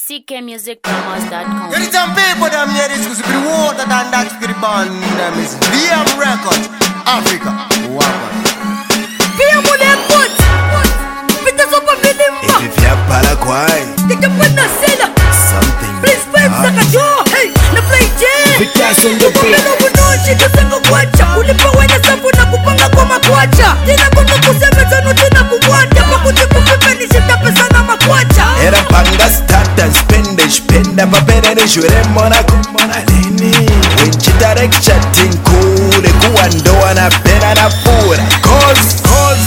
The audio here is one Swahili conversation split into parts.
ckmusicpromos.com. There is some people that hear this because the water than that for the band. Them is VM Records, Africa. Wow. VM on their foot. Peter Sopa Vidimba. If you para kwai, Take a winner, sailor. something. Please fight Sakajo. Hey, na play J. Because on the beat. Kumelo bunoshi kusengo kwacha. Ulipa wena safu na kupanga kwa makwacha. Tina kunga kuseme zanu tina kuwata. Pakuti kufipe ni shita pesa na makwacha. Era panga start and spend it. Spenda papere ni shure monako. Alini. Winchita rek chatting cool. Kuwa ndoa na pena na pura. Cause.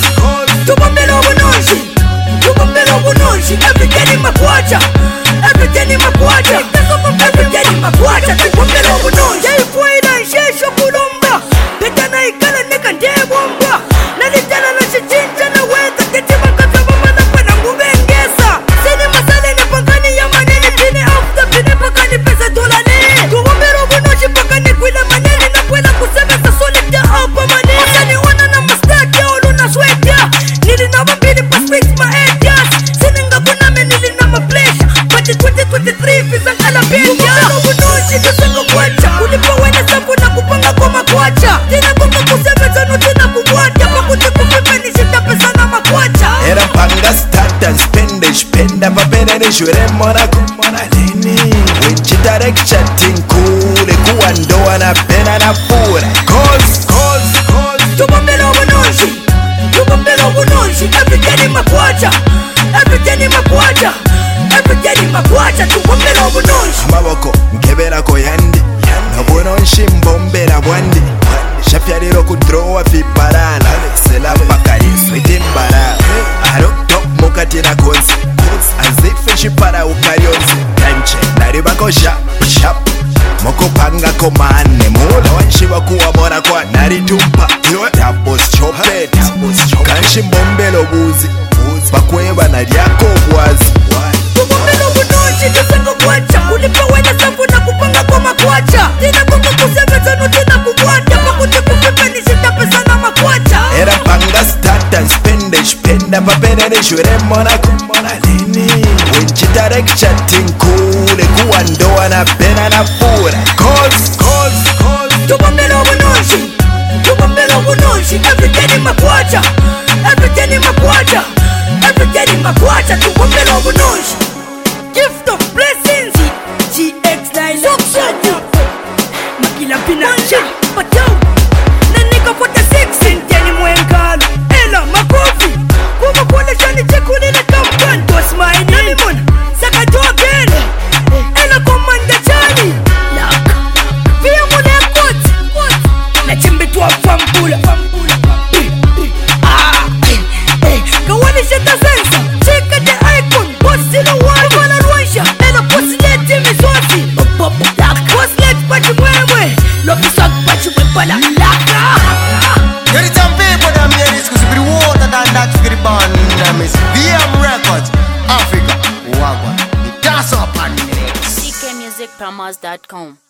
Tupambelo bunoshi. Tupambelo bunoshi. Everyday ni makwacha. Everyday ni makwacha. Everyday ni makwacha. Tupambelo bunoshi. Jaifuaila nshesho kulumba. Peta na ikala neka ndebomba. Nalitana na shichinja na weka. Ketima kata mama na pana ngubengesa. Sini masale ni pangani ya manene. Pine after pine pakani pesa dolane. Tupambelo bunoshi pakani kwila manene. Na kwela kusemesa solita hapa manene. Wasani wana na mastaki ya ulu na sweta. Nili na wambili pa speaks my ideas. Sininga kuname nili na mapleasure. But 2023 visa kala pia. Tupambelo bunoshi kusengo kwacha. Ulipa wena safu na kupanga kwa makwacha. Tina kunga kuseme zanu tina kuwata. Pakuti kufipe ni shita pesa na makwacha. Era panga start and spend it. Spenda papere ni shure monako. Alini. Winchita rek chatting cool. Kuwa ndoa na pena na pura. Cause. Tupambelo bunoshi. Tupambelo bunoshi. Everyday ni makwacha. Everyday ni makwacha. Everyday ni makwacha. Tupambelo bunoshi. Amaboko nkebera ko yandi nobono nshimbomera bwandi shafyariro kudrowa viparala sela pakari switimbara arokto mukatira konsi azife shipara ukaryonsi kanche naribako shap mokopanga komane mula wanshiwa kuwamora kwa naritumpa iwe dabos chopet kanshimbombelo buzi bakweba naryako bwazi. Tupambelo bunoshi kusengo kwacha. Ulipa wena safu na kupanga kwa makwacha. Tina kunga kuseme zanu tina kuwata. Pakuti kufipe ni shita pesa na makwacha. Era panga start and spend it. Spenda papere ni shure monako. Alini. Winchita rek chatting cool. Kuwa ndoa na pena na pura. Cause. Tupambelo bunoshi. Tupambelo bunoshi. Everyday ni makwacha. Everyday ni makwacha. Everyday ni makwacha. Tupambelo bunoshi. Gift of blessings. GX9 Soksoko. Makila Pinancha. Patyo. Nanika 46. Senteni mwenkalo. Ela makofi. Kuma kule shani chekulile kampan. Toss my name. Saka jogen. Ela komanda chani. Laka. Via mune kot. Na chimbi tuwa fambula. Kawani sheta sensa. Cheka the icon. Bosi no one. Wana ruansha. Ela bosi leti mizosi. Bosi leti pachi mwewe. Lopi swag pachi mwepala. Laka. There is some people that hear this because the water than that for the band. Them is VM Records, Africa. Wow. That's up on the next. ckmusicpromos.com.